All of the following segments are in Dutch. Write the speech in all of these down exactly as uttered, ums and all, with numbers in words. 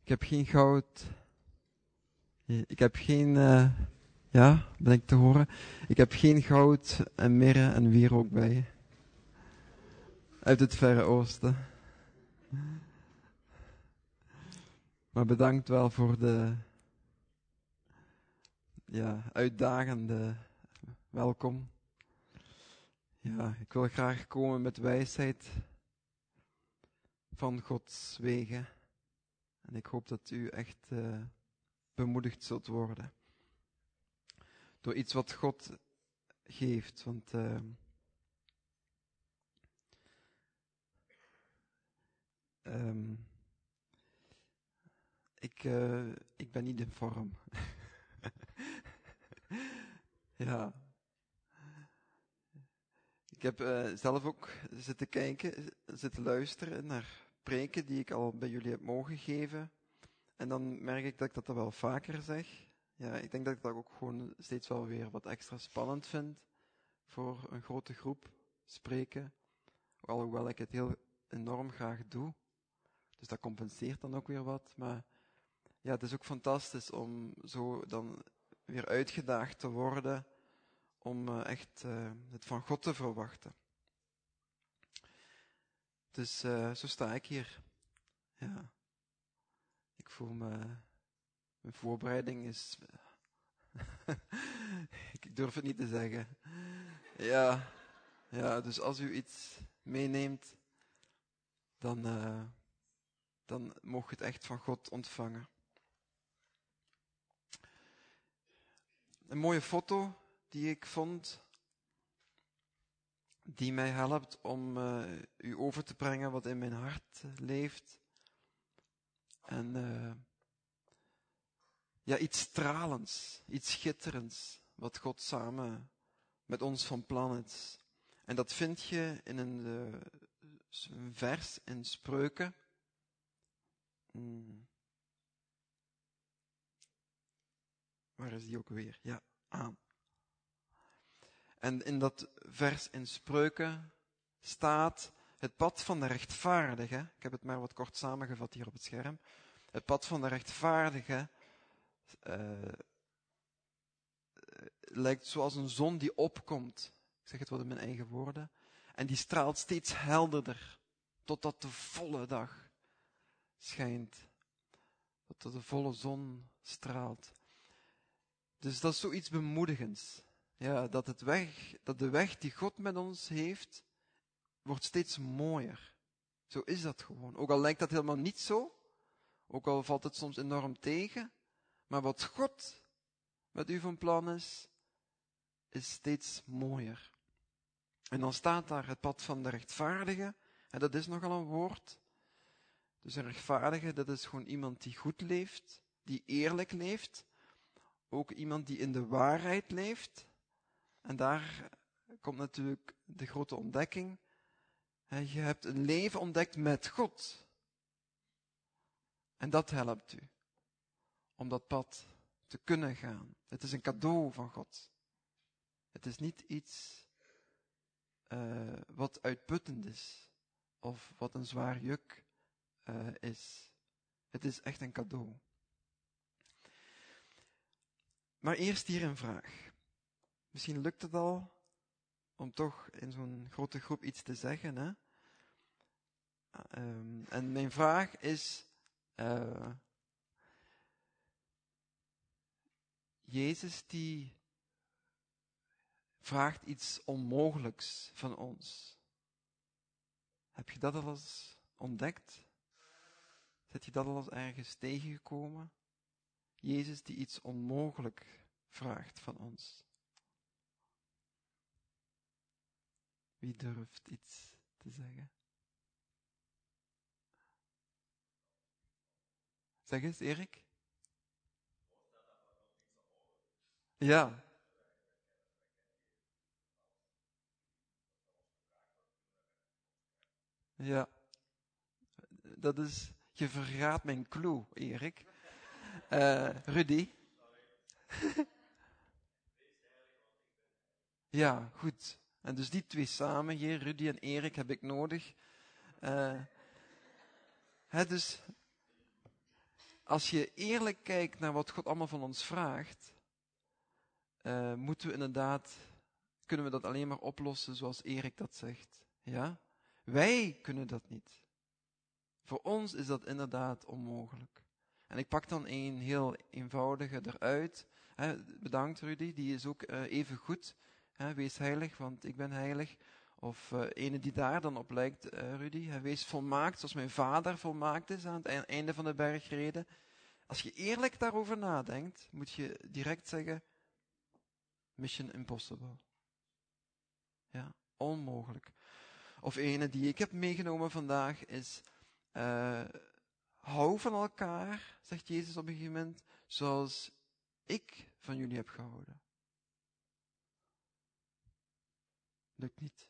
Ik heb geen goud. Ik heb geen, uh, ja, ben ik te horen? Ik heb geen goud en mirre en wierook bij. Uit het Verre Oosten. Maar bedankt wel voor de, ja, uitdagende welkom. Ja, ik wil graag komen met wijsheid van Gods wegen. En ik hoop dat u echt uh, bemoedigd zult worden. Door iets wat God geeft. Want uh, um, ik, uh, ik ben niet in vorm. Ja. Ik heb uh, zelf ook zitten kijken, zitten luisteren naar preken die ik al bij jullie heb mogen geven. En dan merk ik dat ik dat er wel vaker zeg. Ja, ik denk dat ik dat ook gewoon steeds wel weer wat extra spannend vind. Voor een grote groep spreken. Alhoewel ik het heel enorm graag doe. Dus dat compenseert dan ook weer wat. Maar ja, het is ook fantastisch om zo dan weer uitgedaagd te worden. Om uh, echt uh, het van God te verwachten. Dus uh, zo sta ik hier. Ja. Ik voel me... Mijn voorbereiding is... ik durf het niet te zeggen. Ja, ja, dus als u iets meeneemt, dan, uh, dan mocht je het echt van God ontvangen. Een mooie foto die ik vond, die mij helpt om uh, u over te brengen wat in mijn hart leeft. En uh, ja, iets stralends, iets schitterends, wat God samen met ons van plan is. En dat vind je in een, uh, een vers in Spreuken. Hmm. Waar is die ook weer? Ja, aan. En in dat vers in Spreuken staat het pad van de rechtvaardige. Ik heb het maar wat kort samengevat hier op het scherm. Het pad van de rechtvaardige uh, lijkt zoals een zon die opkomt. Ik zeg het wat in mijn eigen woorden. En die straalt steeds helderder. Totdat de volle dag schijnt. Totdat de volle zon straalt. Dus dat is zoiets bemoedigends. Ja, dat, het weg, dat de weg die God met ons heeft, wordt steeds mooier. Zo is dat gewoon. Ook al lijkt dat helemaal niet zo. Ook al valt het soms enorm tegen. Maar wat God met u van plan is, is steeds mooier. En dan staat daar het pad van de rechtvaardige. En dat is nogal een woord. Dus een rechtvaardige, dat is gewoon iemand die goed leeft. Die eerlijk leeft. Ook iemand die in de waarheid leeft. En daar komt natuurlijk de grote ontdekking. Je hebt een leven ontdekt met God. En dat helpt u. Om dat pad te kunnen gaan. Het is een cadeau van God. Het is niet iets uh, wat uitputtend is. Of wat een zwaar juk uh, is. Het is echt een cadeau. Maar eerst hier een vraag. Misschien lukt het al om toch in zo'n grote groep iets te zeggen. Hè? Um, en mijn vraag is... Uh, Jezus die vraagt iets onmogelijks van ons. Heb je dat al eens ontdekt? Zit je dat al eens ergens tegengekomen? Jezus die iets onmogelijk vraagt van ons. Wie durft iets te zeggen? Zeg eens, Erik. Ja. Ja. Dat is, je verraadt mijn clue, Erik. Uh, Rudy. Ja, goed. En dus die twee samen hier, Rudy en Erik, heb ik nodig. Uh, hè, dus als je eerlijk kijkt naar wat God allemaal van ons vraagt, uh, moeten we inderdaad, kunnen we dat alleen maar oplossen zoals Erik dat zegt. Ja? Wij kunnen dat niet. Voor ons is dat inderdaad onmogelijk. En ik pak dan een heel eenvoudige eruit. He, bedankt Rudy, die is ook uh, even goed. He, wees heilig, want ik ben heilig. Of uh, ene die daar dan op lijkt, uh, Rudy. He, wees volmaakt, zoals mijn vader volmaakt is aan het einde van de bergreden. Als je eerlijk daarover nadenkt, moet je direct zeggen, mission impossible. Ja, onmogelijk. Of ene die ik heb meegenomen vandaag is, uh, hou van elkaar, zegt Jezus op een gegeven moment, zoals ik van jullie heb gehouden. Lukt niet.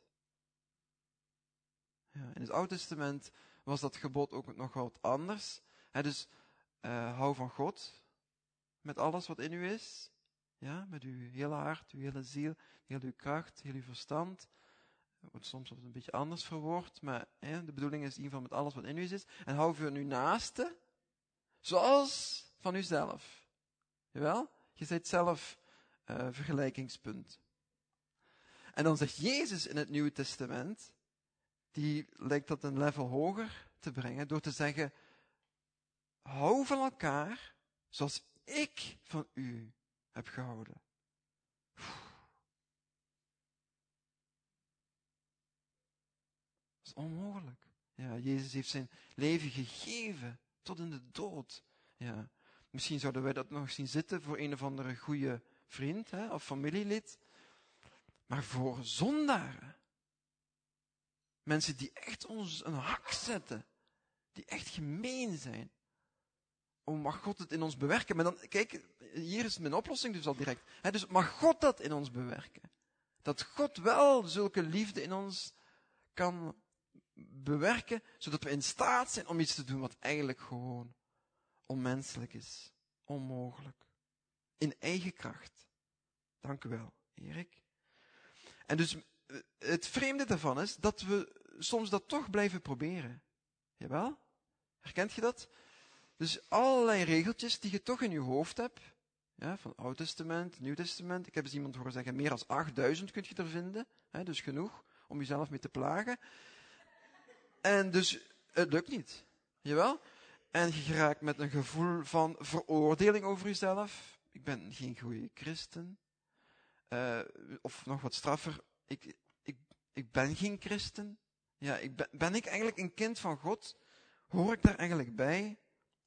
Ja, in het Oude Testament was dat gebod ook nog wat anders. He, dus uh, hou van God met alles wat in u is. Ja, met uw hele hart, uw hele ziel, heel uw kracht, heel uw verstand. Dat wordt soms een beetje anders verwoord, maar he, de bedoeling is in ieder geval met alles wat in u is. En hou van uw naaste, zoals van uzelf. Jawel? Je bent zelf uh, vergelijkingspunt. En dan zegt Jezus in het Nieuwe Testament, die lijkt dat een level hoger te brengen, door te zeggen, hou van elkaar, zoals ik van u heb gehouden. Dat is onmogelijk. Ja, Jezus heeft zijn leven gegeven tot in de dood. Ja. Misschien zouden wij dat nog zien zitten voor een of andere goede vriend, hè, of familielid. Maar voor zondaren. Mensen die echt ons een hak zetten. Die echt gemeen zijn. Oh, mag God het in ons bewerken? Maar dan, kijk, hier is mijn oplossing dus al direct. He, dus mag God dat in ons bewerken? Dat God wel zulke liefde in ons kan bewerken, zodat we in staat zijn om iets te doen wat eigenlijk gewoon onmenselijk is. Onmogelijk. In eigen kracht. Dank u wel, Erik. En dus het vreemde daarvan is dat we soms dat toch blijven proberen. Jawel? Herkent je dat? Dus allerlei regeltjes die je toch in je hoofd hebt. Ja, van Oud Testament, Nieuw Testament. Ik heb eens iemand horen zeggen, meer dan achtduizend kun je er vinden. Hè, dus genoeg om jezelf mee te plagen. En dus, het lukt niet. Jawel? En je geraakt met een gevoel van veroordeling over jezelf. Ik ben geen goede christen. Uh, of nog wat straffer, ik, ik, ik ben geen christen. Ja, ik ben, ben ik eigenlijk een kind van God? Hoor ik daar eigenlijk bij?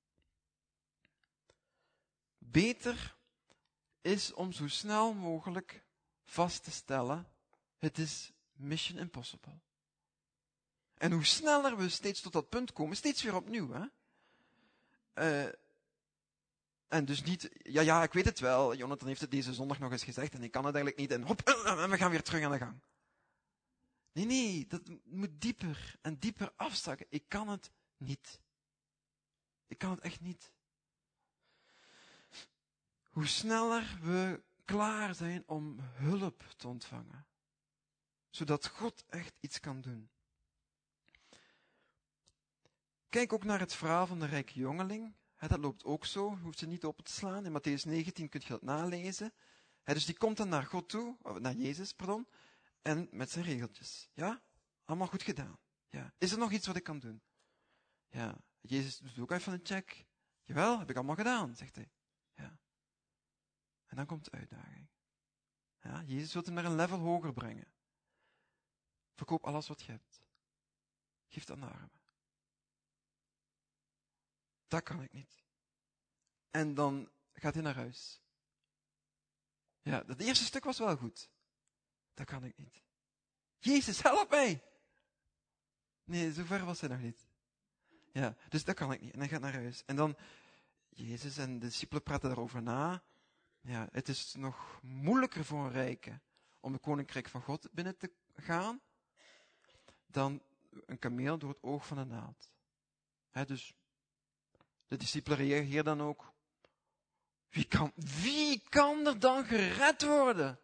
Beter is om zo snel mogelijk vast te stellen, het is mission impossible. En hoe sneller we steeds tot dat punt komen, steeds weer opnieuw, hè? Uh, en dus niet, ja, ja, ik weet het wel, Jonathan heeft het deze zondag nog eens gezegd en ik kan het eigenlijk niet en hop, en we gaan weer terug aan de gang. Nee, nee, dat moet dieper en dieper afzakken. Ik kan het niet. Ik kan het echt niet. Hoe sneller we klaar zijn om hulp te ontvangen. Zodat God echt iets kan doen. Kijk ook naar het verhaal van de rijke jongeling. He, dat loopt ook zo, hoeft je niet op te slaan. In Mattheüs negentien kun je dat nalezen. He, dus die komt dan naar God toe, of naar Jezus, pardon, en met zijn regeltjes. Ja, allemaal goed gedaan. Ja. Is er nog iets wat ik kan doen? Ja, Jezus doet ook even een check. Jawel, heb ik allemaal gedaan, zegt hij. Ja. En dan komt de uitdaging. Ja, Jezus wil hem naar een level hoger brengen. Verkoop alles wat je hebt. Geef het aan de armen. Dat kan ik niet. En dan gaat hij naar huis. Ja, dat eerste stuk was wel goed. Dat kan ik niet. Jezus, help mij! Nee, zover was hij nog niet. Ja, dus dat kan ik niet. En hij gaat naar huis. En dan, Jezus en de discipelen praten daarover na. Ja, het is nog moeilijker voor een rijke om het koninkrijk van God binnen te gaan dan een kameel door het oog van een naald. He, dus de discipelen reageren dan ook. Wie kan, wie kan er dan gered worden?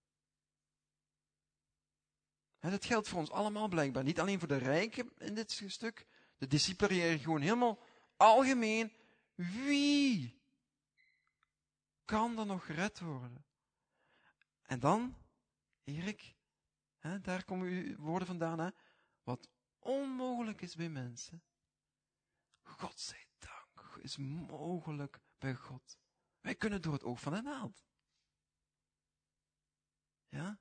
He, dat geldt voor ons allemaal blijkbaar. Niet alleen voor de rijken in dit stuk. De discipelen reageren gewoon helemaal algemeen. Wie kan dan nog gered worden? En dan, Erik, hè, daar komen uw woorden vandaan, hè? Wat onmogelijk is bij mensen, God zij dank, is mogelijk bij God. Wij kunnen door het oog van de naald. Ja?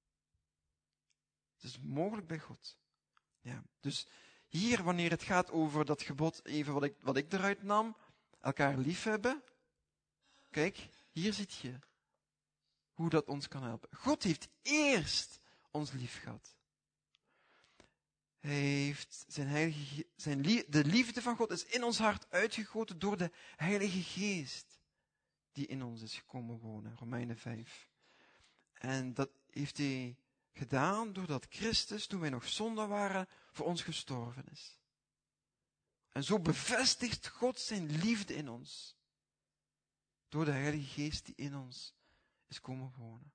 Het is mogelijk bij God. Ja. Dus hier, wanneer het gaat over dat gebod, even wat ik, wat ik eruit nam, elkaar liefhebben. Kijk, hier zie je hoe dat ons kan helpen. God heeft eerst ons lief gehad. Hij heeft zijn heilige, zijn lie, de liefde van God is in ons hart uitgegoten door de Heilige Geest die in ons is gekomen wonen. Romeinen vijf. En dat heeft hij gedaan doordat Christus, toen wij nog zondaar waren, voor ons gestorven is. En zo bevestigt God zijn liefde in ons. Door de Heilige Geest die in ons is komen wonen.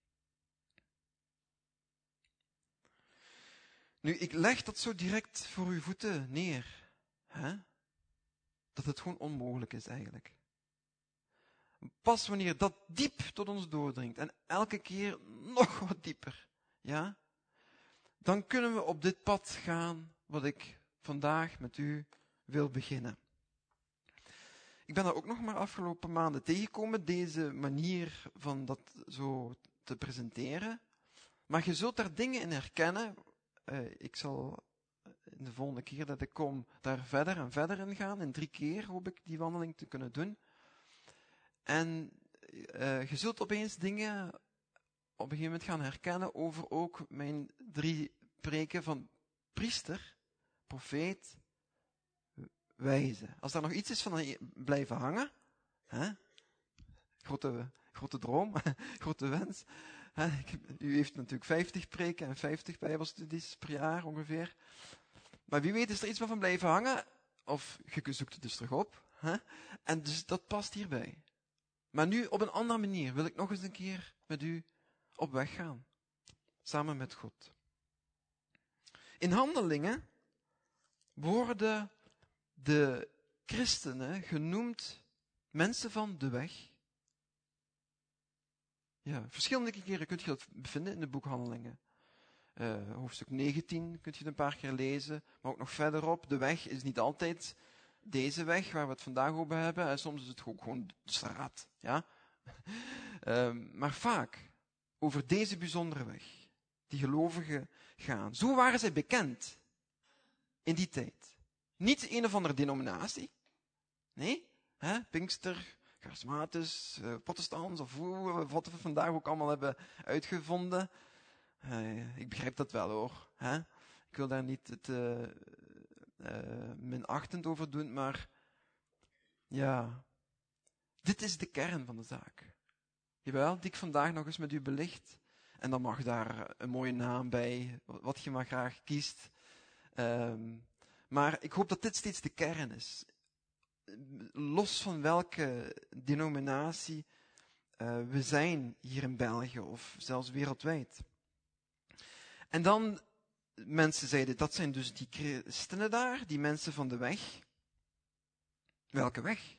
Nu, ik leg dat zo direct voor uw voeten neer. Hè? Dat het gewoon onmogelijk is eigenlijk. Pas wanneer dat diep tot ons doordringt en elke keer nog wat dieper, ja, dan kunnen we op dit pad gaan wat ik vandaag met u wil beginnen. Ik ben daar ook nog maar afgelopen maanden tegengekomen, deze manier van dat zo te presenteren. Maar je zult daar dingen in herkennen. Uh, ik zal in de volgende keer dat ik kom daar verder en verder in gaan. In drie keer hoop ik die wandeling te kunnen doen. En uh, je zult opeens dingen op een gegeven moment gaan herkennen over ook mijn drie preken van priester, profeet, wijze. Als daar nog iets is van blijven hangen, hè? Grote, grote droom, grote wens. Hè? U heeft natuurlijk vijftig preken en vijftig bijbelstudies per jaar ongeveer. Maar wie weet is er iets van blijven hangen, of je zoekt het dus terug op. Hè? En dus dat past hierbij. Maar nu op een andere manier wil ik nog eens een keer met u op weg gaan. Samen met God. In Handelingen worden de christenen genoemd mensen van de weg. Ja, verschillende keren kunt je dat vinden in de boek Handelingen. Uh, hoofdstuk negentien kunt je het een paar keer lezen, maar ook nog verderop. De weg is niet altijd deze weg waar we het vandaag over hebben. En soms is het ook gewoon de straat. Ja? uh, maar vaak over deze bijzondere weg. Die gelovigen gaan. Zo waren zij bekend in die tijd. Niet een of andere denominatie. Nee, hè? Pinkster, charismatisch, uh, protestants of hoe, wat we vandaag ook allemaal hebben uitgevonden. Uh, ik begrijp dat wel hoor. Hè? Ik wil daar niet het uh, uh, minachtend over doen, maar ja, dit is de kern van de zaak. Jawel, die ik vandaag nog eens met u belicht. En dan mag daar een mooie naam bij, wat je maar graag kiest. Um, maar ik hoop dat dit steeds de kern is. Los van welke denominatie uh, we zijn hier in België of zelfs wereldwijd. En dan, mensen zeiden, dat zijn dus die christenen daar, die mensen van de weg. Welke weg?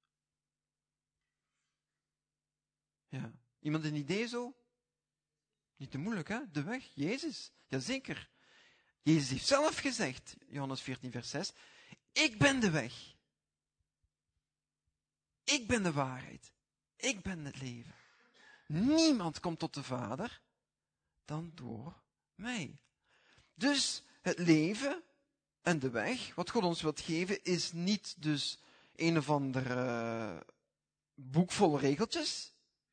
Ja, iemand een idee zo? Niet te moeilijk, hè? De weg, Jezus. Jazeker. Jezus heeft zelf gezegd, Johannes veertien vers zes, ik ben de weg. Ik ben de waarheid. Ik ben het leven. Niemand komt tot de Vader dan door mij. Dus het leven en de weg, wat God ons wilt geven, is niet dus een of ander uh, boek vol regeltjes.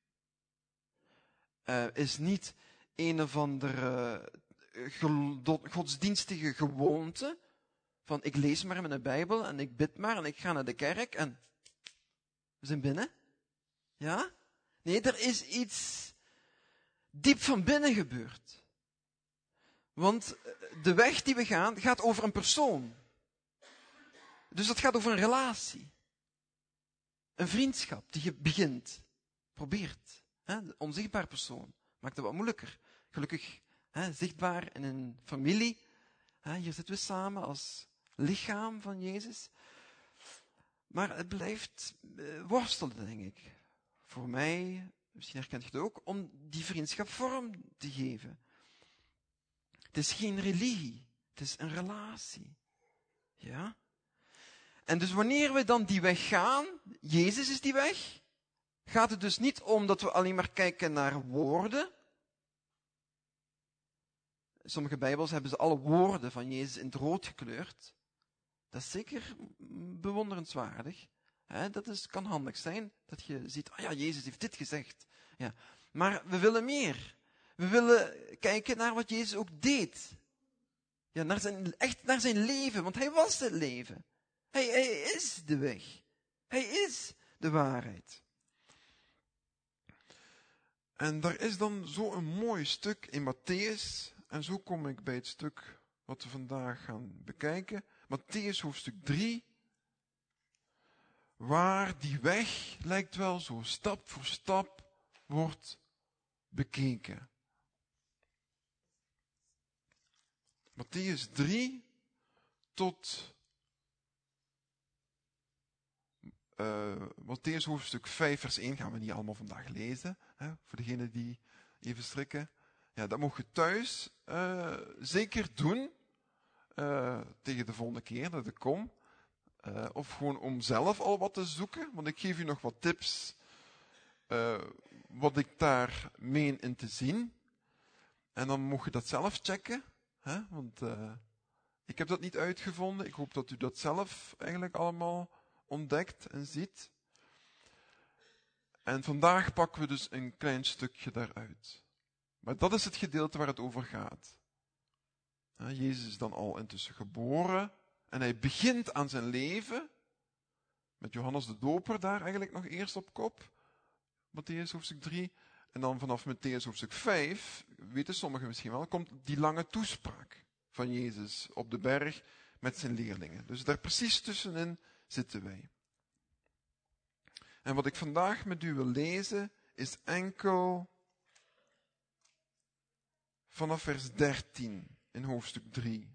Uh, is niet een of andere uh, godsdienstige gewoonte. Van ik lees maar mijn Bijbel en ik bid maar en ik ga naar de kerk en we zijn binnen. Ja? Nee, er is iets diep van binnen gebeurd. Want de weg die we gaan, gaat over een persoon. Dus dat gaat over een relatie. Een vriendschap die je begint. Probeert. Hè? De onzichtbare persoon. Maakt het wat moeilijker. Gelukkig hè, zichtbaar in een familie. Hè, hier zitten we samen als lichaam van Jezus. Maar het blijft uh, worstelen, denk ik. Voor mij, misschien herkent je het ook, om die vriendschap vorm te geven. Het is geen religie, het is een relatie. Ja? En dus wanneer we dan die weg gaan, Jezus is die weg, gaat het dus niet om dat we alleen maar kijken naar woorden. Sommige Bijbels hebben ze alle woorden van Jezus in het rood gekleurd. Dat is zeker bewonderenswaardig. He, dat is, kan handig zijn, dat je ziet, ah ja, Jezus heeft dit gezegd. Ja. Maar we willen meer. We willen kijken naar wat Jezus ook deed. Ja, naar zijn, echt naar zijn leven, want hij was het leven. Hij, hij is de weg. Hij is de waarheid. En daar is dan zo'n mooi stuk in Matthäus. En zo kom ik bij het stuk wat we vandaag gaan bekijken. Matthäus hoofdstuk drie. Waar die weg, lijkt wel zo stap voor stap, wordt bekeken. Matthäus drie tot uh, Matthäus hoofdstuk vijf vers één gaan we niet allemaal vandaag lezen. Hè, voor degenen die even strikken. Ja, dat mocht je thuis uh, zeker doen. Uh, tegen de volgende keer dat ik kom. Uh, of gewoon om zelf al wat te zoeken. Want ik geef u nog wat tips. Uh, wat ik daar meen in te zien. En dan mocht je dat zelf checken. Hè? Want uh, ik heb dat niet uitgevonden. Ik hoop dat u dat zelf eigenlijk allemaal ontdekt en ziet. En vandaag pakken we dus een klein stukje daaruit. Maar dat is het gedeelte waar het over gaat. Ja, Jezus is dan al intussen geboren. En hij begint aan zijn leven. Met Johannes de Doper daar eigenlijk nog eerst op kop. Matthäus hoofdstuk drie. En dan vanaf Matthäus hoofdstuk vijf, weten sommigen misschien wel, komt die lange toespraak van Jezus op de berg met zijn leerlingen. Dus daar precies tussenin zitten wij. En wat ik vandaag met u wil lezen, is enkel vanaf vers dertien in hoofdstuk drie.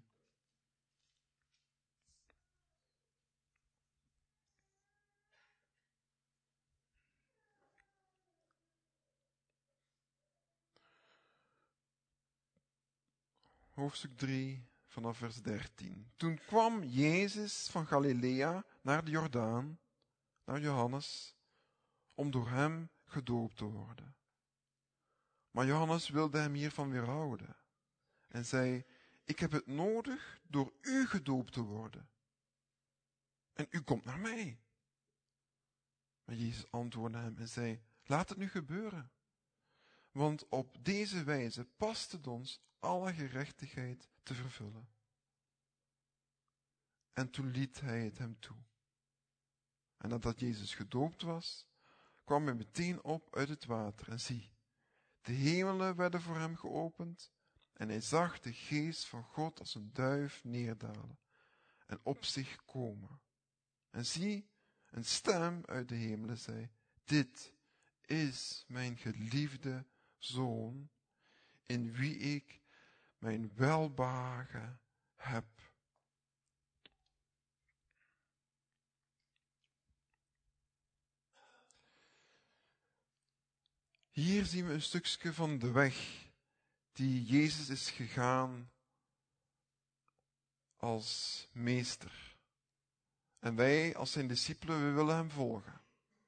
Hoofdstuk drie, vanaf vers dertien. Toen kwam Jezus van Galilea naar de Jordaan, naar Johannes, om door hem gedoopt te worden. Maar Johannes wilde hem hiervan weerhouden en zei, ik heb het nodig door u gedoopt te worden. En u komt naar mij. Maar Jezus antwoordde hem en zei, laat het nu gebeuren. Want op deze wijze past het ons alle gerechtigheid te vervullen. En toen liet hij het hem toe. En nadat Jezus gedoopt was, kwam hij meteen op uit het water. En zie, de hemelen werden voor hem geopend. En hij zag de geest van God als een duif neerdalen en op zich komen. En zie, een stem uit de hemelen zei, dit is mijn geliefde Zoon, in wie ik mijn welbehagen heb. Hier zien we een stukje van de weg die Jezus is gegaan als meester. En wij als zijn discipelen, we willen hem volgen.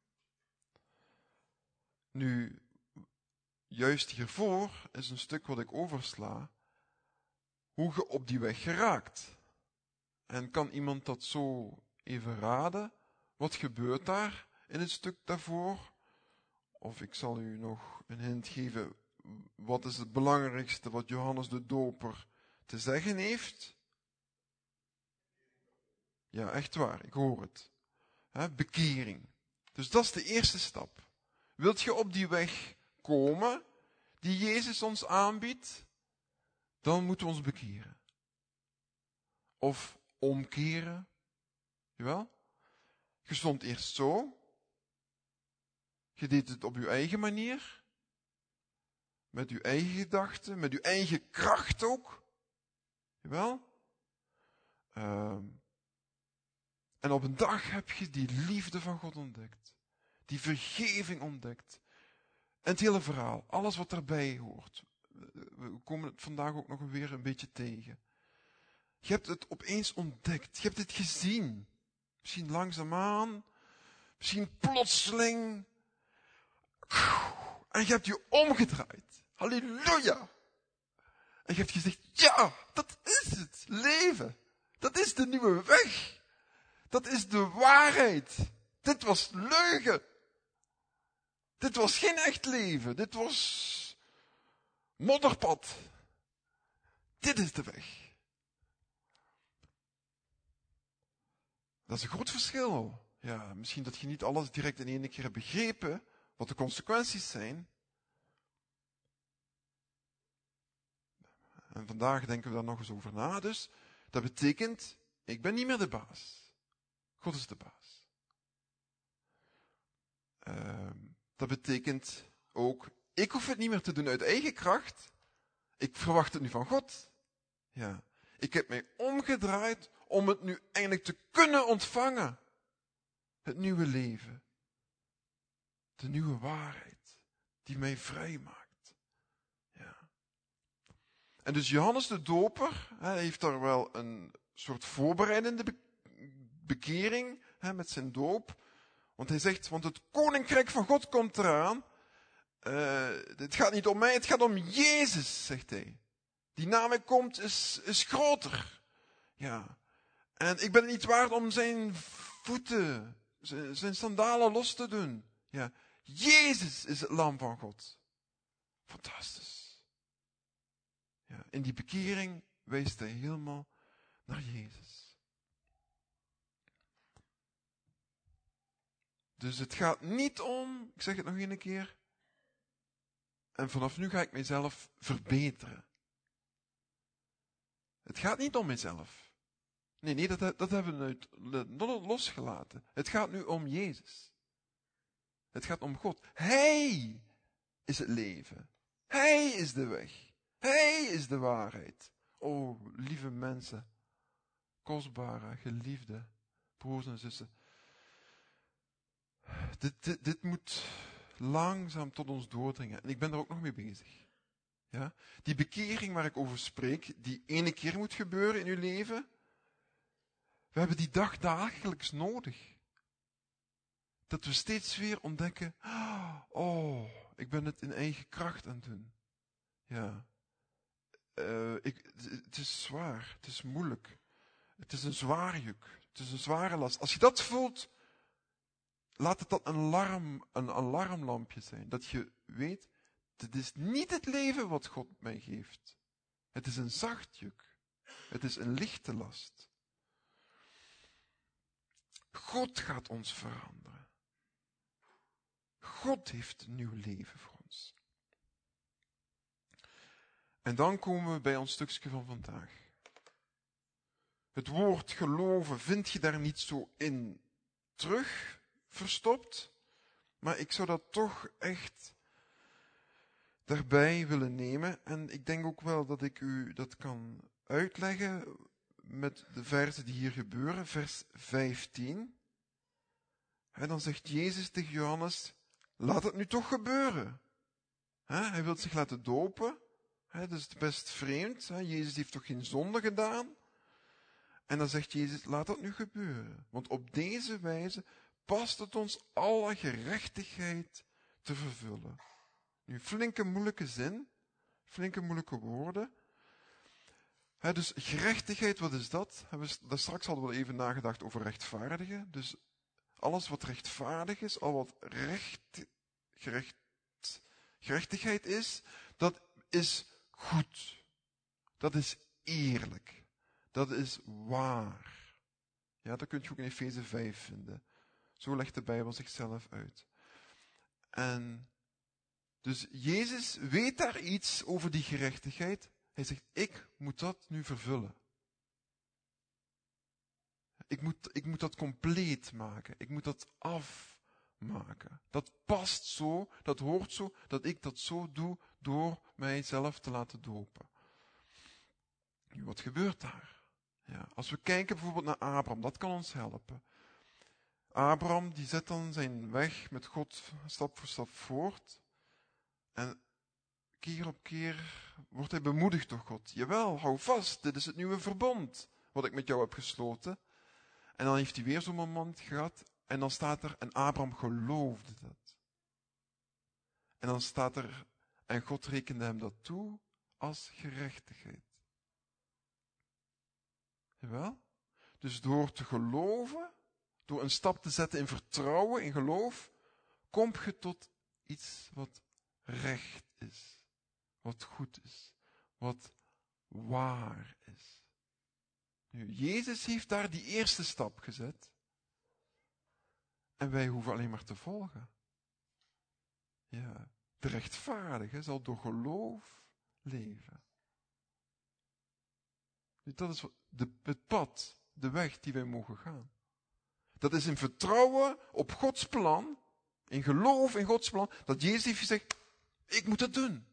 Nu, juist hiervoor is een stuk wat ik oversla, hoe je op die weg geraakt. En kan iemand dat zo even raden? Wat gebeurt daar in het stuk daarvoor? Of ik zal u nog een hint geven, wat is het belangrijkste wat Johannes de Doper te zeggen heeft? Ja, echt waar, ik hoor het. He, bekering. Dus dat is de eerste stap. Wilt je op die weg komen, die Jezus ons aanbiedt, dan moeten we ons bekeren. Of omkeren. Jawel? Je stond eerst zo. Je deed het op je eigen manier. Met je eigen gedachten, met je eigen kracht ook. Jawel? Uh, En op een dag heb je die liefde van God ontdekt. Die vergeving ontdekt. En het hele verhaal, alles wat daarbij hoort. We komen het vandaag ook nog weer een beetje tegen. Je hebt het opeens ontdekt. Je hebt het gezien. Misschien langzaamaan. Misschien plotseling. En je hebt je omgedraaid. Halleluja. En je hebt gezegd, ja, dat is het leven. Dat is de nieuwe weg. Dat is de waarheid. Dit was leugen. Dit was geen echt leven. Dit was modderpad. Dit is de weg. Dat is een groot verschil. Ja, misschien dat je niet alles direct in één keer hebt begrepen, wat de consequenties zijn. En vandaag denken we daar nog eens over na. Dus dat betekent, ik ben niet meer de baas. God is de baas. Uh, dat betekent ook, ik hoef het niet meer te doen uit eigen kracht. Ik verwacht het nu van God. Ja. Ik heb mij omgedraaid om het nu eindelijk te kunnen ontvangen. Het nieuwe leven. De nieuwe waarheid. Die mij vrij maakt. Ja. En dus Johannes de Doper, hij heeft daar wel een soort voorbereidende be- bekering hè, met zijn doop. Want hij zegt, want het koninkrijk van God komt eraan. Uh, het gaat niet om mij, het gaat om Jezus, zegt hij. Die na mij komt is, is groter. Ja. En ik ben het niet waard om zijn voeten, zijn, zijn sandalen los te doen. Ja. Jezus is het lam van God. Fantastisch. Ja. In die bekering wijst hij helemaal naar Jezus. Dus het gaat niet om, ik zeg het nog een keer, en vanaf nu ga ik mijzelf verbeteren. Het gaat niet om mijzelf. Nee, nee, dat, dat hebben we uit, losgelaten. Het gaat nu om Jezus. Het gaat om God. Hij is het leven. Hij is de weg. Hij is de waarheid. Oh, lieve mensen. Kostbare, geliefde broers en zussen. Dit, dit, dit moet langzaam tot ons doordringen. En ik ben er ook nog mee bezig. Ja? Die bekering waar ik over spreek, die ene keer moet gebeuren in uw leven. We hebben die dag dagelijks nodig. Dat we steeds weer ontdekken, oh, ik ben het in eigen kracht aan het doen. Ja. Uh, ik, het is zwaar, het is moeilijk. Het is een zware juk, het is een zware last. Als je dat voelt, laat het dan een, alarm, een alarmlampje zijn. Dat je weet, dit is niet het leven wat God mij geeft. Het is een zacht juk. Het is een lichte last. God gaat ons veranderen. God heeft een nieuw leven voor ons. En dan komen we bij ons stukje van vandaag. Het woord geloven vind je daar niet zo in terug verstopt, maar ik zou dat toch echt daarbij willen nemen. En ik denk ook wel dat ik u dat kan uitleggen met de versen die hier gebeuren. Vers vijftien. En dan zegt Jezus tegen Johannes, laat het nu toch gebeuren. Hij wil zich laten dopen. Dat is best vreemd. Jezus heeft toch geen zonde gedaan? En dan zegt Jezus, laat dat nu gebeuren. Want op deze wijze past het ons alle gerechtigheid te vervullen. Nu, flinke moeilijke zin. Flinke moeilijke woorden. He, dus gerechtigheid, wat is dat? We, daar straks hadden we even nagedacht over rechtvaardigen. Dus alles wat rechtvaardig is, al wat recht, gerecht, gerechtigheid is, dat is goed. Dat is eerlijk. Dat is waar. Ja, dat kun je ook in Efeze vijf vinden. Zo legt de Bijbel zichzelf uit. En dus Jezus weet daar iets over die gerechtigheid. Hij zegt, ik moet dat nu vervullen. Ik moet, ik moet dat compleet maken. Ik moet dat afmaken. Dat past zo, dat hoort zo, dat ik dat zo doe door mijzelf te laten dopen. Nu, wat gebeurt daar? Ja, als we kijken bijvoorbeeld naar Abraham, dat kan ons helpen. Abraham die zet dan zijn weg met God stap voor stap voort. En keer op keer wordt hij bemoedigd door God. Jawel, hou vast, dit is het nieuwe verbond wat ik met jou heb gesloten. En dan heeft hij weer zo'n moment gehad. En dan staat er, en Abraham geloofde dat. En dan staat er, en God rekende hem dat toe als gerechtigheid. Jawel? Dus door te geloven, door een stap te zetten in vertrouwen, in geloof, kom je tot iets wat recht is. Wat goed is. Wat waar is. Nu, Jezus heeft daar die eerste stap gezet. En wij hoeven alleen maar te volgen. Ja, de rechtvaardige zal door geloof leven. Dat is de, het pad, de weg die wij mogen gaan. Dat is in vertrouwen op Gods plan, in geloof in Gods plan, dat Jezus heeft gezegd, ik moet het doen.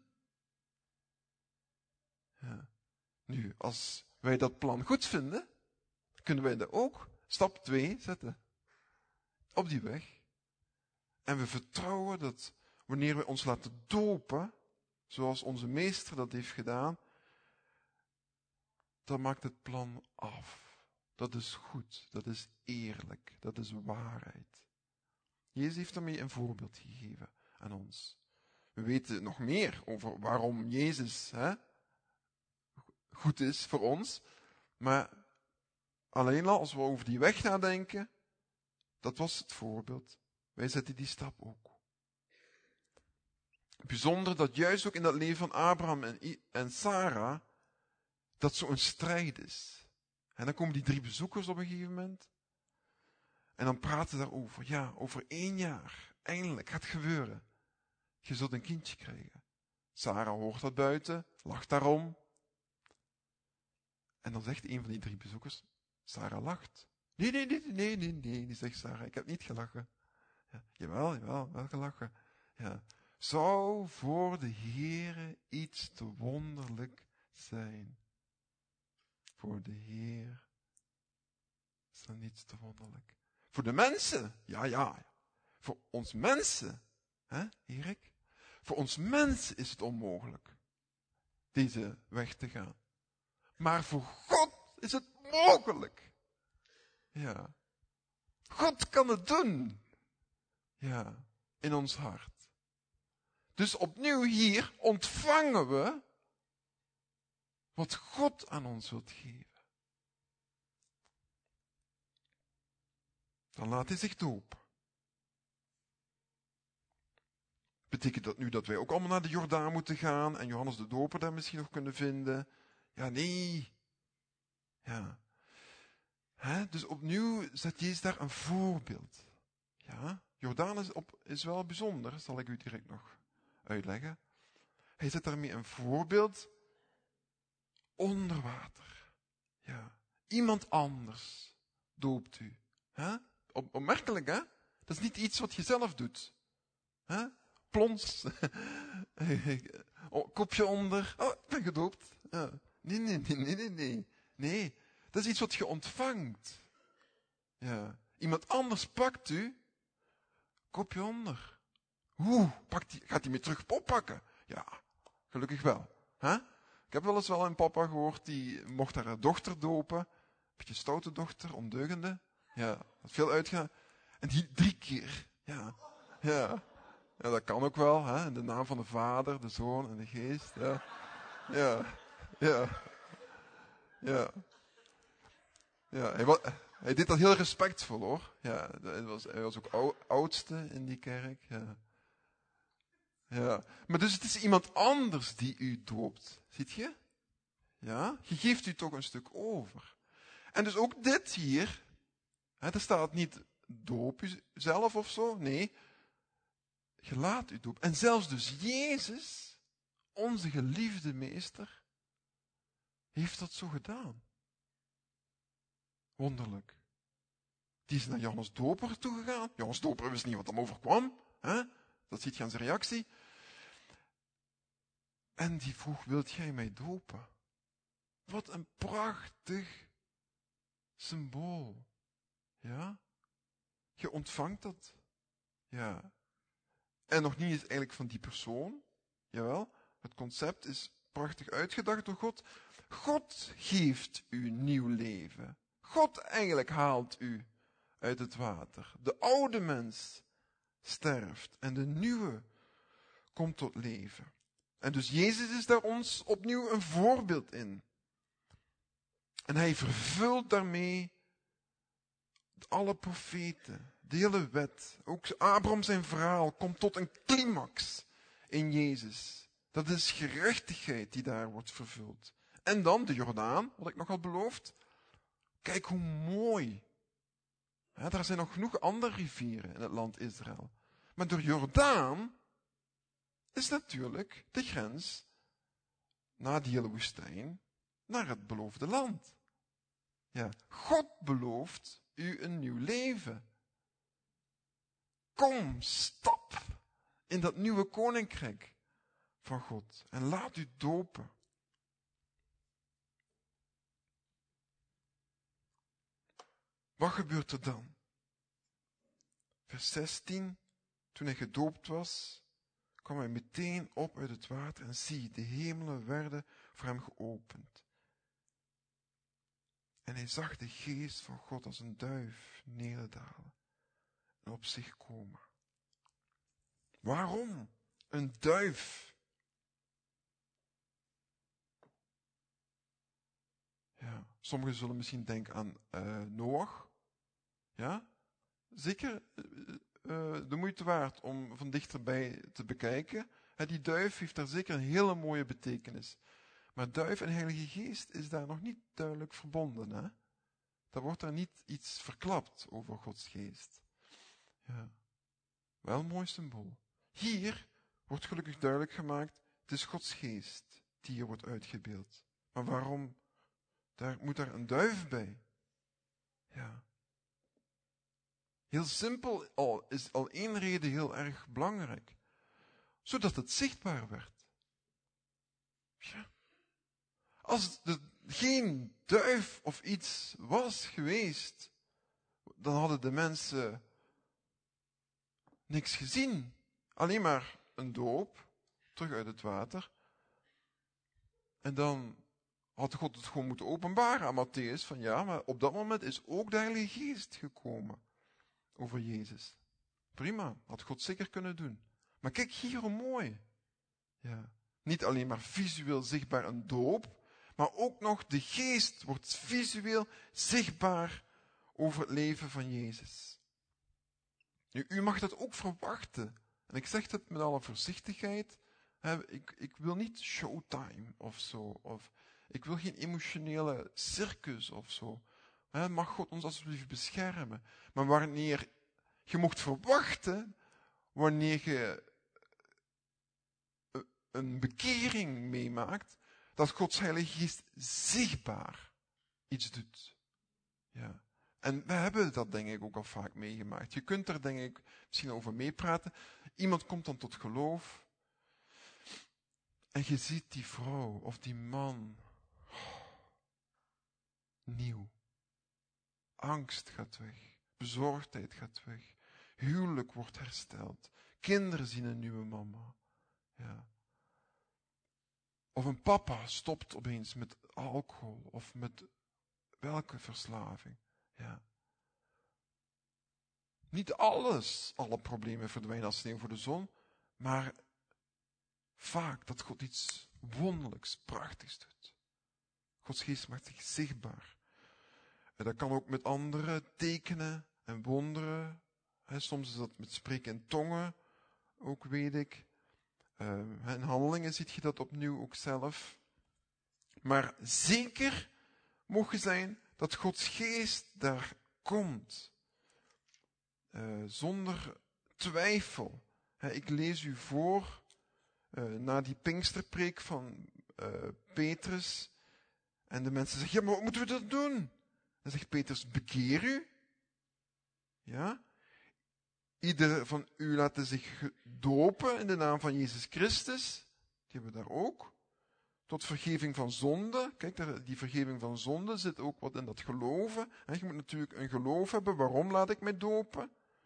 Ja. Nu, als wij dat plan goed vinden, kunnen wij dat ook stap twee zetten. Op die weg. En we vertrouwen dat wanneer we ons laten dopen, zoals onze meester dat heeft gedaan, dan maakt het plan af. Dat is goed, dat is eerlijk, dat is waarheid. Jezus heeft daarmee een voorbeeld gegeven aan ons. We weten nog meer over waarom Jezus hè, goed is voor ons, maar alleen al als we over die weg nadenken, dat was het voorbeeld. Wij zetten die stap ook. Bijzonder dat juist ook in dat leven van Abraham en, I- en Sarah, dat zo'n strijd is. En dan komen die drie bezoekers op een gegeven moment. En dan praten ze daarover. Ja, over één jaar. Eindelijk gaat het gebeuren. Je zult een kindje krijgen. Sarah hoort dat buiten. Lacht daarom. En dan zegt een van die drie bezoekers. Sarah lacht. Nee, nee, nee, nee, nee, nee. Die zegt Sarah. Ik heb niet gelachen. Ja, jawel, jawel, wel gelachen. Ja. Zou voor de Heere iets te wonderlijk zijn? Voor de Heer is er niets te wonderlijk. Voor de mensen, ja, ja. Voor ons mensen, hè, Erik? Voor ons mensen is het onmogelijk deze weg te gaan. Maar voor God is het mogelijk. Ja. God kan het doen. Ja, in ons hart. Dus opnieuw hier ontvangen we wat God aan ons wilt geven. Dan laat hij zich dopen. Betekent dat nu dat wij ook allemaal naar de Jordaan moeten gaan en Johannes de Doper daar misschien nog kunnen vinden? Ja, nee. Ja. Hè? Dus opnieuw zet Jezus daar een voorbeeld. Ja. Jordaan is, op, is wel bijzonder, dat zal ik u direct nog uitleggen. Hij zet daarmee een voorbeeld onder water. Ja. Iemand anders doopt u. Hè? Op, opmerkelijk, hè? Dat is niet iets wat je zelf doet. Hè? Plons. Oh, kopje onder. Oh, ik ben gedoopt. Ja. Nee, nee, nee, nee, nee, nee. Nee, dat is iets wat je ontvangt. Ja. Iemand anders pakt u. Kopje onder. Hoe? Pakt die, gaat hij me terug oppakken? Ja, gelukkig wel. Hè? Ik heb wel eens wel een papa gehoord, die mocht haar dochter dopen. Een beetje stoute dochter, ondeugende. Ja, had veel uitgegaan. En die drie keer. Ja, ja. Ja, dat kan ook wel, hè? In de naam van de Vader, de Zoon en de Geest. Ja, ja, ja. Ja. Ja, hij, was, hij deed dat heel respectvol, hoor. Ja, hij was, hij was ook ou, oudste in die kerk. Ja. Ja. Maar dus het is iemand anders die u doopt. Ziet je? Ja? Je geeft u toch een stuk over. En dus ook dit hier, hè, er staat niet doop u zelf of zo. Nee, je laat u dopen. En zelfs dus Jezus, onze geliefde meester, heeft dat zo gedaan. Wonderlijk. Die is naar Johannes Doper toegegaan. Johannes Doper wist niet wat hem overkwam. Hè? Dat ziet je aan zijn reactie. En die vroeg, wilt jij mij dopen? Wat een prachtig symbool. Ja? Je ontvangt dat. Ja. En nog niet eens eigenlijk van die persoon. Jawel, het concept is prachtig uitgedacht door God. God geeft u nieuw leven. God eigenlijk haalt u uit het water. De oude mens sterft en de nieuwe komt tot leven. En dus Jezus is daar ons opnieuw een voorbeeld in. En hij vervult daarmee alle profeten, de hele wet. Ook Abraham zijn verhaal komt tot een climax in Jezus. Dat is gerechtigheid die daar wordt vervuld. En dan de Jordaan, wat ik nog had beloofd. Kijk hoe mooi. Ja, er zijn nog genoeg andere rivieren in het land Israël. Maar de Jordaan is natuurlijk de grens na die hele woestijn naar het beloofde land. Ja, God belooft u een nieuw leven. Kom, stap in dat nieuwe koninkrijk van God en laat u dopen. Wat gebeurt er dan? Vers zestien. Toen hij gedoopt was, kwam hij meteen op uit het water en zie, de hemelen werden voor hem geopend. En hij zag de geest van God als een duif neerdalen en op zich komen. Waarom? Een duif. Ja, sommigen zullen misschien denken aan uh, Noach. Ja, zeker uh, uh, de moeite waard om van dichterbij te bekijken. Uh, die duif heeft daar zeker een hele mooie betekenis. Maar duif en Heilige Geest is daar nog niet duidelijk verbonden. Hè? Daar wordt er niet iets verklapt over Gods geest. Ja. Wel een mooi symbool. Hier wordt gelukkig duidelijk gemaakt, het is Gods geest die hier wordt uitgebeeld. Maar waarom? Daar moet daar een duif bij. Ja. Heel simpel al, is al één reden heel erg belangrijk. Zodat het zichtbaar werd. Ja. Als er geen duif of iets was geweest, dan hadden de mensen niks gezien. Alleen maar een doop, terug uit het water. En dan had God het gewoon moeten openbaren aan Matthäus, van ja, maar op dat moment is ook de Heilige Geest gekomen over Jezus. Prima, had God zeker kunnen doen. Maar kijk hier hoe mooi. Ja. Niet alleen maar visueel zichtbaar een doop, maar ook nog de geest wordt visueel zichtbaar over het leven van Jezus. Nu, u mag dat ook verwachten. En ik zeg het met alle voorzichtigheid. Hè, ik, ik wil niet showtime of zo. Of ik wil geen emotionele circus of zo. Hè, mag God ons alsjeblieft beschermen. Maar wanneer je mocht verwachten, wanneer je een bekering meemaakt, dat Gods Heilige Geest zichtbaar iets doet. Ja. En we hebben dat denk ik ook al vaak meegemaakt. Je kunt er denk ik misschien over meepraten. Iemand komt dan tot geloof. En je ziet die vrouw of die man. Oh, nieuw. Angst gaat weg. Bezorgdheid gaat weg. Huwelijk wordt hersteld. Kinderen zien een nieuwe mama. Ja. Of een papa stopt opeens met alcohol of met welke verslaving. Ja. Niet alles, alle problemen verdwijnen als sneeuw voor de zon, maar vaak dat God iets wonderlijks, prachtigs doet. Gods geest maakt zich zichtbaar. En dat kan ook met andere tekenen en wonderen. He, soms is dat met spreken in tongen, ook weet ik. Uh, in handelingen ziet je dat opnieuw ook zelf. Maar zeker mogen zijn dat Gods geest daar komt. Uh, zonder twijfel. He, ik lees u voor, uh, na die Pinksterpreek van uh, Petrus. En de mensen zeggen, ja, maar wat moeten we dat doen? Dan zegt Petrus, bekeer u. Ja. Ieder van u laten zich dopen in de naam van Jezus Christus. Die hebben we daar ook. Tot vergeving van zonde. Kijk, die vergeving van zonde zit ook wat in dat geloven. Je moet natuurlijk een geloof hebben. Waarom laat ik mij dopen?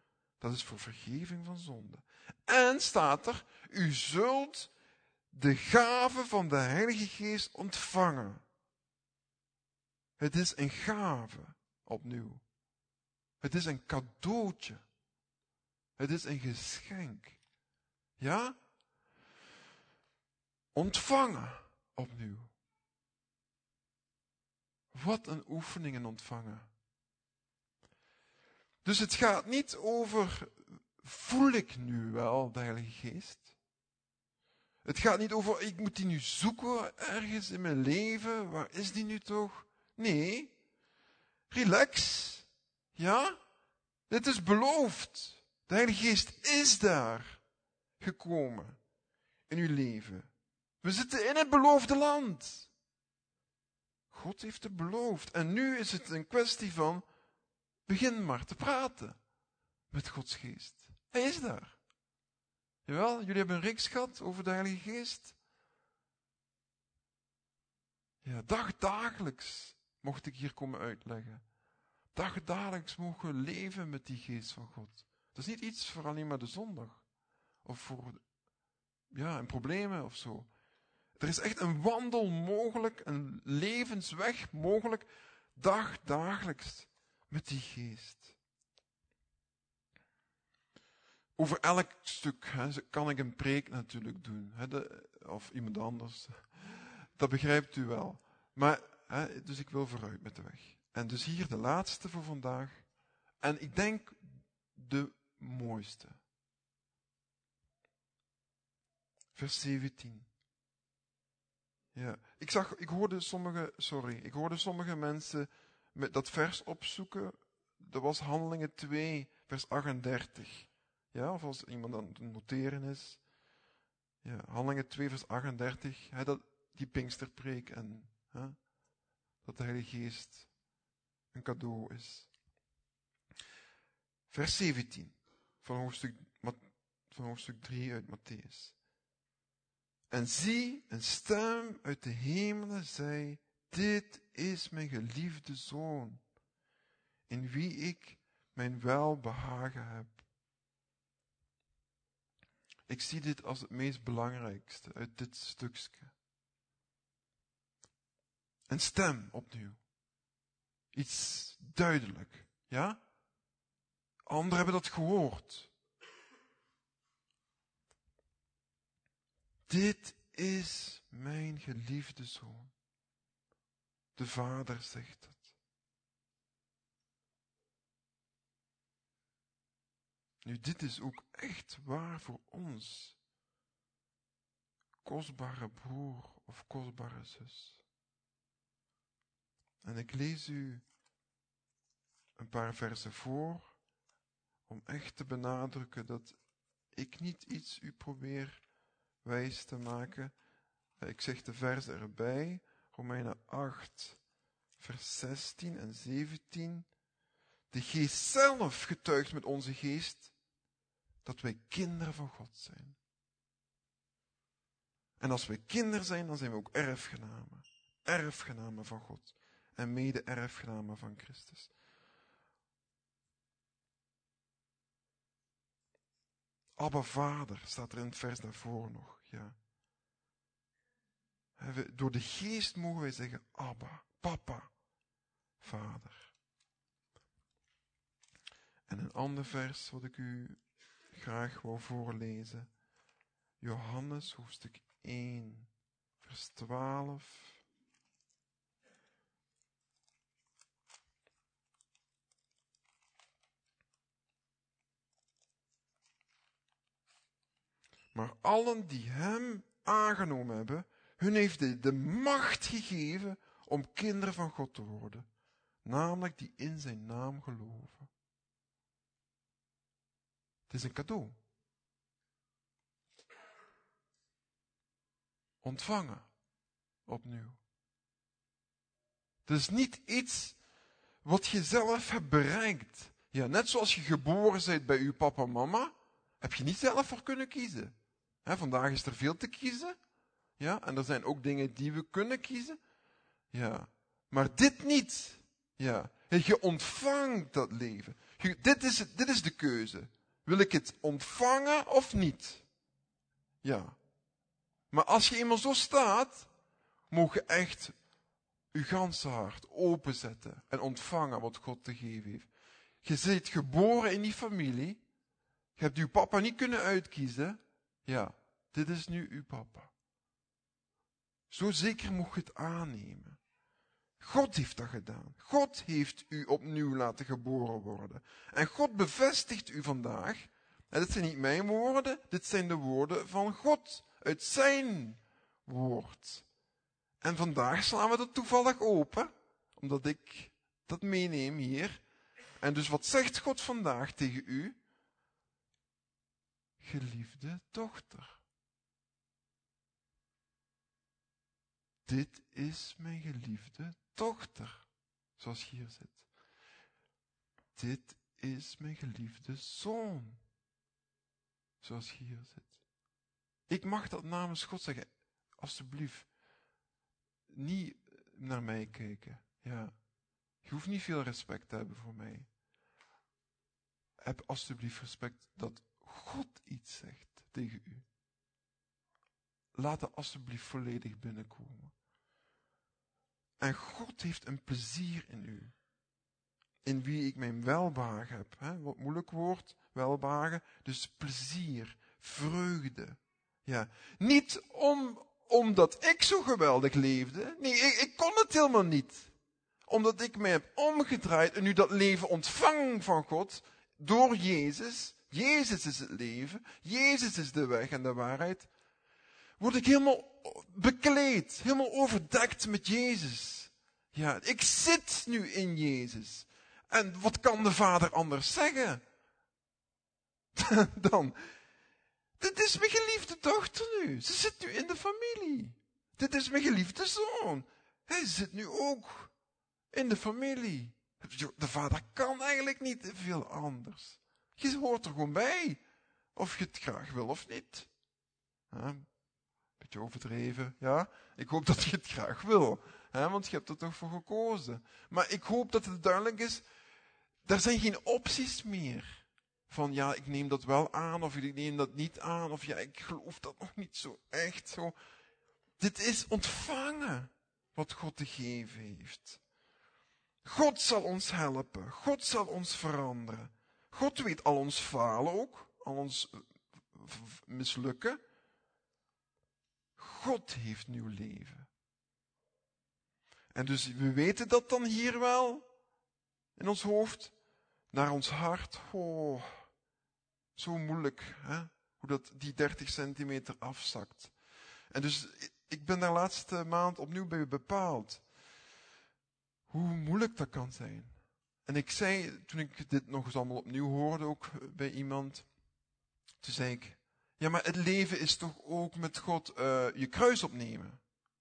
Dat is voor vergeving van zonde. En staat er, u zult de gave van de Heilige Geest ontvangen. Het is een gave, opnieuw. Het is een cadeautje. Het is een geschenk. Ja? Ontvangen, opnieuw. Wat een oefeningen ontvangen. Dus het gaat niet over, voel ik nu wel de Heilige Geest? Het gaat niet over, ik moet die nu zoeken ergens in mijn leven. Waar is die nu toch? Nee. Relax. Ja? Dit is beloofd. De Heilige Geest is daar gekomen in uw leven. We zitten in het beloofde land. God heeft het beloofd. En nu is het een kwestie van, begin maar te praten met Gods Geest. Hij is daar. Jawel, jullie hebben een reeks gehad over de Heilige Geest. Ja, dagdagelijks mocht ik hier komen uitleggen. Dagdagelijks mogen we leven met die Geest van God. Dat is niet iets voor alleen maar de zondag. Of voor, ja, een problemen of zo. Er is echt een wandel mogelijk, een levensweg mogelijk, dagdagelijks met die Geest. Over elk stuk hè, kan ik een preek natuurlijk doen. Hè, de, of iemand anders. Dat begrijpt u wel. Maar, hè, dus ik wil vooruit met de weg. En dus hier de laatste voor vandaag. En ik denk de mooiste. Vers zeventien. Ja, ik zag, ik hoorde sommige, sorry, ik hoorde sommige mensen met dat vers opzoeken. Dat was Handelingen twee, vers achtendertig. Ja, of als iemand aan het noteren is. Ja, Handelingen twee, vers achtendertig. Hè, dat, die Pinksterpreek en hè, dat de Heilige Geest een cadeau is. Vers zeventien van hoofdstuk, van hoofdstuk drie uit Mattheüs. En zie, een stem uit de hemelen zei, dit is mijn geliefde Zoon, in wie ik mijn welbehagen heb. Ik zie dit als het meest belangrijkste uit dit stukje. Een stem opnieuw. Iets duidelijk, ja? Anderen hebben dat gehoord. Dit is mijn geliefde Zoon. De Vader zegt het. Nu, dit is ook echt waar voor ons. Kostbare broer of kostbare zus. En ik lees u een paar versen voor, om echt te benadrukken dat ik niet iets u probeer wijs te maken. Ik zeg de versen erbij, Romeinen acht, vers zestien en zeventien. De Geest zelf getuigt met onze geest dat wij kinderen van God zijn. En als wij kinderen zijn, dan zijn we ook erfgenamen. Erfgenamen van God. En mede-erfgenamen van Christus. Abba Vader staat er in het vers daarvoor nog. Ja. Door de Geest mogen wij zeggen Abba, Papa, Vader. En een ander vers wat ik u graag wil voorlezen. Johannes hoofdstuk één, vers twaalf. Maar allen die hem aangenomen hebben, hun heeft hij de macht gegeven om kinderen van God te worden. Namelijk die in zijn naam geloven. Het is een cadeau. Ontvangen. Opnieuw. Het is niet iets wat je zelf hebt bereikt. Ja, net zoals je geboren bent bij uw papa en mama, heb je niet zelf voor kunnen kiezen. He, vandaag is er veel te kiezen. Ja, en er zijn ook dingen die we kunnen kiezen. Ja, maar dit niet. Ja, je ontvangt dat leven. Je, dit, is, dit is de keuze. Wil ik het ontvangen of niet? Ja. Maar als je eenmaal zo staat, mogen je echt uw ganse hart openzetten en ontvangen wat God te geven heeft. Je bent geboren in die familie. Je hebt uw papa niet kunnen uitkiezen. Ja, dit is nu uw papa. Zo zeker moet je het aannemen. God heeft dat gedaan. God heeft u opnieuw laten geboren worden. En God bevestigt u vandaag. En dit zijn niet mijn woorden, dit zijn de woorden van God. Uit zijn woord. En vandaag slaan we dat toevallig open. Omdat ik dat meeneem hier. En dus wat zegt God vandaag tegen u? Geliefde dochter. Dit is mijn geliefde dochter. Zoals hier zit. Dit is mijn geliefde zoon. Zoals hier zit. Ik mag dat namens God zeggen. Alsjeblieft. Niet naar mij kijken. Ja. Je hoeft niet veel respect te hebben voor mij. Heb alsjeblieft respect dat God iets zegt tegen u. Laat dat alsjeblieft volledig binnenkomen. En God heeft een plezier in u. In wie ik mijn welbehagen heb. Hè? Wat moeilijk woord, welbehagen. Dus plezier, vreugde. Ja. Niet om, omdat ik zo geweldig leefde. Nee, ik, ik kon het helemaal niet. Omdat ik mij heb omgedraaid en nu dat leven ontvang van God. Door Jezus. Jezus is het leven. Jezus is de weg en de waarheid. Word ik helemaal bekleed. Helemaal overdekt met Jezus. Ja, ik zit nu in Jezus. En wat kan de Vader anders zeggen? Dan, dit is mijn geliefde dochter nu. Ze zit nu in de familie. Dit is mijn geliefde zoon. Hij zit nu ook in de familie. De Vader kan eigenlijk niet veel anders. Je hoort er gewoon bij. Of je het graag wil of niet. Ja, beetje overdreven, ja. Ik hoop dat je het graag wil. Hè, want je hebt er toch voor gekozen. Maar ik hoop dat het duidelijk is. Er zijn geen opties meer. Van ja, ik neem dat wel aan. Of ik neem dat niet aan. Of ja, ik geloof dat nog niet zo echt. Zo. Dit is ontvangen. Wat God te geven heeft. God zal ons helpen. God zal ons veranderen. God weet al ons falen ook. Al ons mislukken. God heeft nieuw leven. En dus we weten dat dan hier wel. In ons hoofd. Naar ons hart. Oh, zo moeilijk. Hè? Hoe dat die dertig centimeter afzakt. En dus ik ben daar laatste maand opnieuw bij bepaald. Hoe moeilijk dat kan zijn. En ik zei, toen ik dit nog eens allemaal opnieuw hoorde, ook bij iemand. Toen zei ik, ja maar het leven is toch ook met God uh, je kruis opnemen.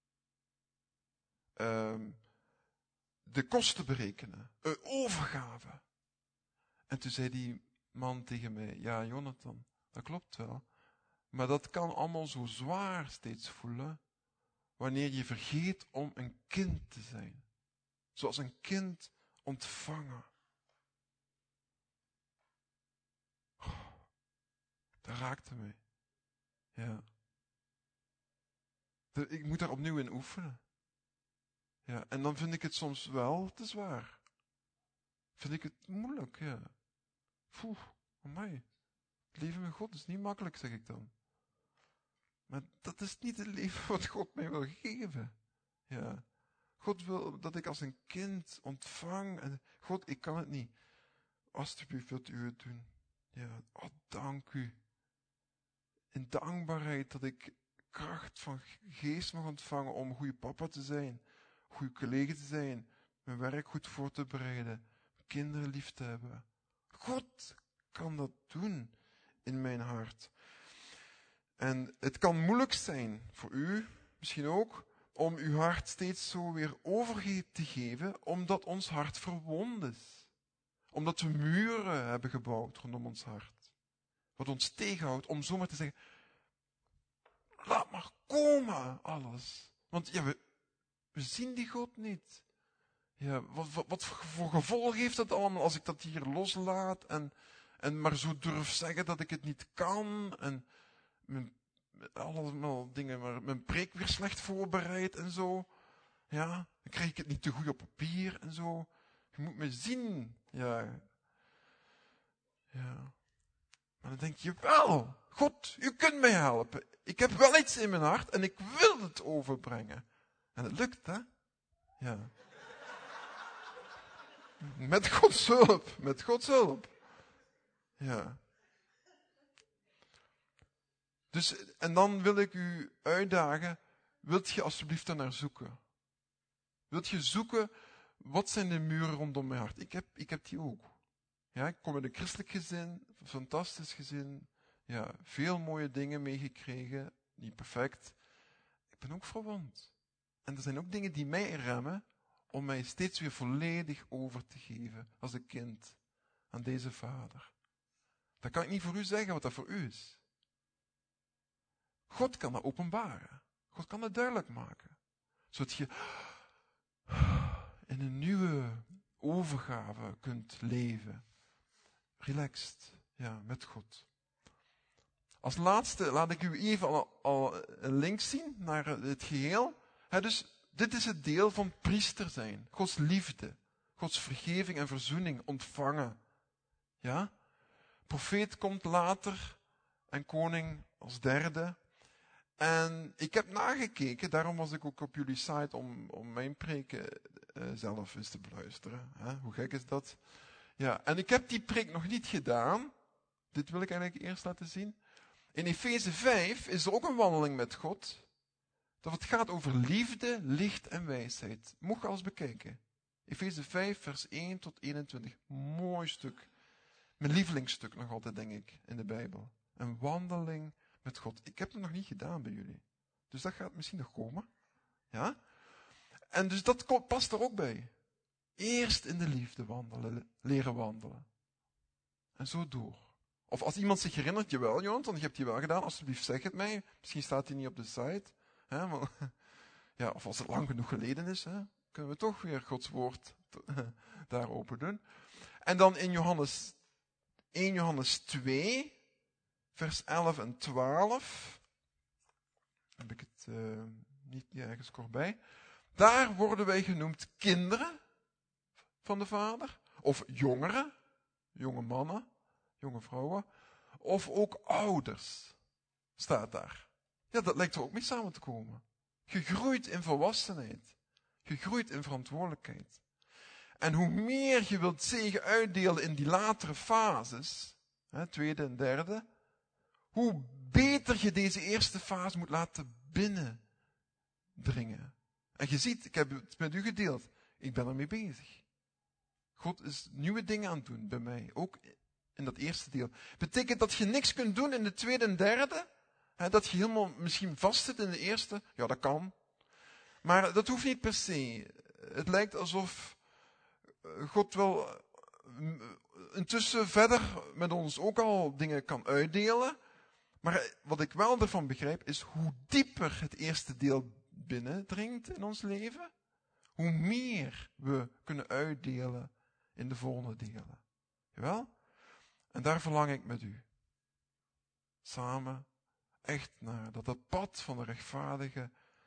Uh, de kosten berekenen. Uh, overgave. En toen zei die man tegen mij, ja Jonathan, dat klopt wel. Maar dat kan allemaal zo zwaar steeds voelen. Wanneer je vergeet om een kind te zijn. Zoals een kind ontvangen. Oh, dat raakte mij. Ja. Ik moet daar opnieuw in oefenen. Ja, en dan vind ik het soms wel te zwaar. Vind ik het moeilijk, ja. Poeh, amai. Het leven met God is niet makkelijk, zeg ik dan. Maar dat is niet het leven wat God mij wil geven. Ja. God wil dat ik als een kind ontvang. En God, ik kan het niet. Alsjeblieft wilt u het doen. Ja, oh, dank u. In dankbaarheid dat ik kracht van geest mag ontvangen om een goede papa te zijn. Goede collega te zijn. Mijn werk goed voor te bereiden. Kinderen lief te hebben. God kan dat doen in mijn hart. En het kan moeilijk zijn voor u, misschien ook, om uw hart steeds zo weer over te geven, omdat ons hart verwond is. Omdat we muren hebben gebouwd rondom ons hart. Wat ons tegenhoudt om zomaar te zeggen, laat maar komen alles. Want ja, we, we zien die God niet. Ja, wat, wat, wat voor gevolg heeft dat allemaal als ik dat hier loslaat en, En maar zo durf zeggen dat ik het niet kan. En mijn, allemaal dingen, maar mijn preek weer slecht voorbereid en zo. Ja, dan krijg ik het niet te goed op papier en zo. Je moet me zien. Ja. Ja. Maar dan denk je wel, God, u kunt mij helpen. Ik heb wel iets in mijn hart en ik wil het overbrengen. En het lukt, hè? Ja. Met Gods hulp, met Gods hulp. Ja. Dus, en dan wil ik u uitdagen, wilt je alsjeblieft daarnaar zoeken? Wilt je zoeken, wat zijn de muren rondom mijn hart? Ik heb, ik heb die ook. Ja, ik kom uit een christelijk gezin, een fantastisch gezin. Ja, veel mooie dingen meegekregen, niet perfect. Ik ben ook verwond. En er zijn ook dingen die mij remmen om mij steeds weer volledig over te geven als een kind aan deze Vader. Dat kan ik niet voor u zeggen wat dat voor u is. God kan dat openbaren. God kan dat duidelijk maken. Zodat je in een nieuwe overgave kunt leven. Relaxed, ja, met God. Als laatste laat ik u even al, al een link zien naar het geheel. He, dus dit is het deel van priester zijn. Gods liefde, Gods vergeving en verzoening ontvangen. Ja? Profeet komt later en koning als derde. En ik heb nagekeken, daarom was ik ook op jullie site om, om mijn preken uh, zelf eens te beluisteren. Hè? Hoe gek is dat? Ja, en ik heb die preek nog niet gedaan. Dit wil ik eigenlijk eerst laten zien. In Efeze vijf is er ook een wandeling met God. Dat het gaat over liefde, licht en wijsheid. Mocht je alles bekijken. Efeze vijf, vers één tot eenentwintig. Mooi stuk. Mijn lievelingsstuk nog altijd, denk ik, in de Bijbel. Een wandeling met God. Ik heb het nog niet gedaan bij jullie. Dus dat gaat misschien nog komen. Ja? En dus dat past er ook bij. Eerst in de liefde wandelen, leren wandelen. En zo door. Of als iemand zich herinnert, jawel Johan, want je hebt die wel gedaan, alsjeblieft zeg het mij. Misschien staat hij niet op de site. Hè, maar, ja, of als het lang genoeg geleden is, hè, kunnen we toch weer Gods woord daar open doen. En dan in Johannes, eerste Johannes twee, vers elf en twaalf. Heb ik het uh, niet ergens kort bij. Daar worden wij genoemd kinderen van de Vader. Of jongeren, jonge mannen, jonge vrouwen. Of ook ouders, staat daar. Ja, dat lijkt er ook mee samen te komen. Gegroeid in volwassenheid. Gegroeid in verantwoordelijkheid. En hoe meer je wilt zegen uitdelen in die latere fases, hè, tweede en derde, hoe beter je deze eerste fase moet laten binnendringen. En je ziet, ik heb het met u gedeeld, ik ben ermee bezig. God is nieuwe dingen aan het doen bij mij, ook in dat eerste deel. Betekent dat je niks kunt doen in de tweede en derde? Hè, dat je helemaal misschien vastzit in de eerste? Ja, dat kan. Maar dat hoeft niet per se. Het lijkt alsof God wel intussen verder met ons ook al dingen kan uitdelen. Maar wat ik wel ervan begrijp, is hoe dieper het eerste deel binnendringt in ons leven, hoe meer we kunnen uitdelen in de volgende delen. Jawel? En daar verlang ik met u. Samen echt naar dat het pad van de rechtvaardige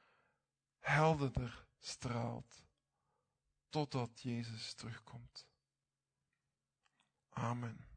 helderder straalt. Totdat Jezus terugkomt. Amen.